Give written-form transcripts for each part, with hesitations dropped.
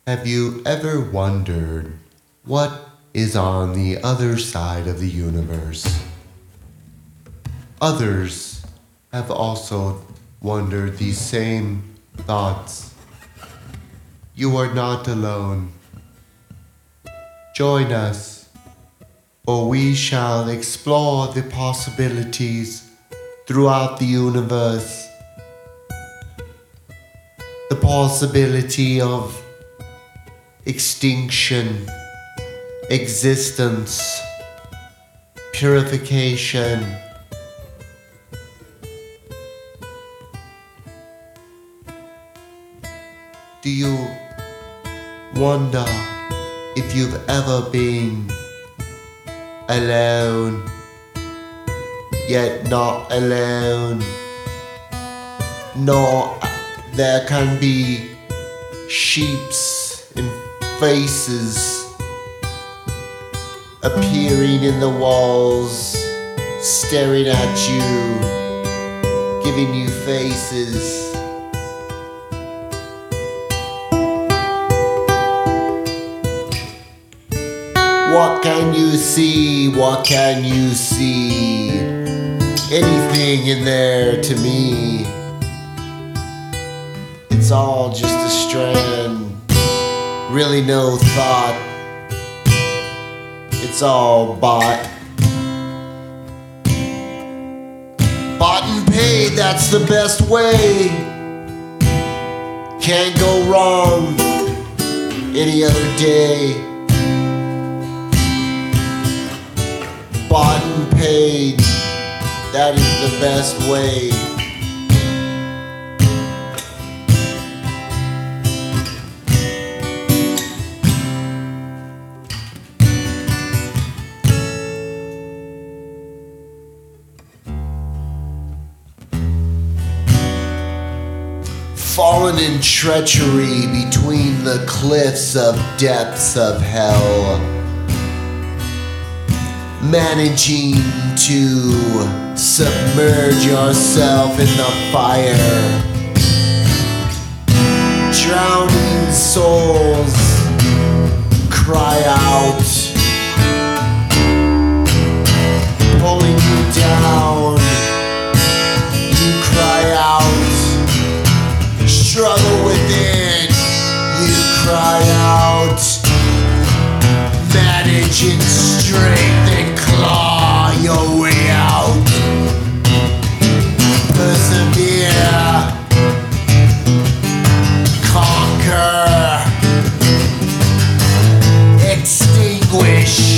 Have you ever wondered what is on the other side of the universe? Others have also wondered these same thoughts. You are not alone. Join us, for we shall explore the possibilities throughout the universe. The possibility of extinction, existence, purification. Do you wonder if you've ever been alone, yet not alone? Nor there can be shapes and faces appearing in the walls, staring at you, giving you faces. What can you see? What can you see? Anything in there to me. It's all just a strand, really no thought. It's all bought. Bought and paid, that's the best way. Can't go wrong any other day. Bought and paid, that is the best way. Fallen in treachery between the cliffs of depths of hell, managing to submerge yourself in the fire, drowning souls cry out, pulling you down, you cry out. Struggle within, you cry out, managing strength and claw your way out. Persevere, conquer, extinguish.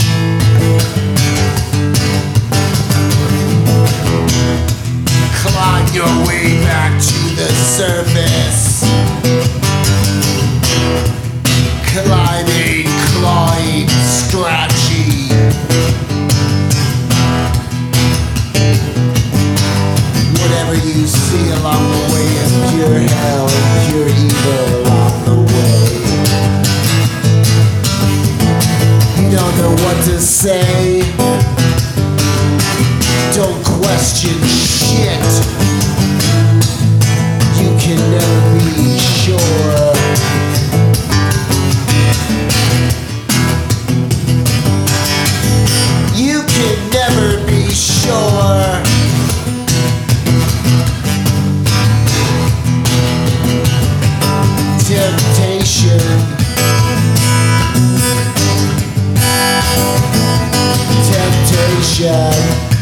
Climb your way back to the surface. Climbing, clawing, scratchy. Whatever you see along the way is pure hell and pure evil along the way. You don't know what to say. Don't question shit. You can never be sure. You can never be sure. Temptation. Temptation.